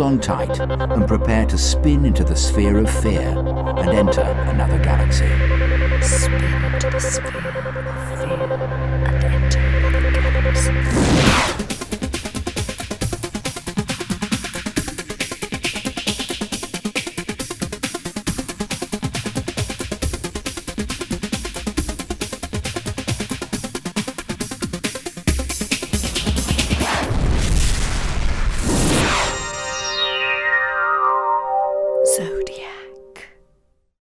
hold on tight and prepare to spin into the sphere of fear and enter another galaxy. Spin into the sphere of fear.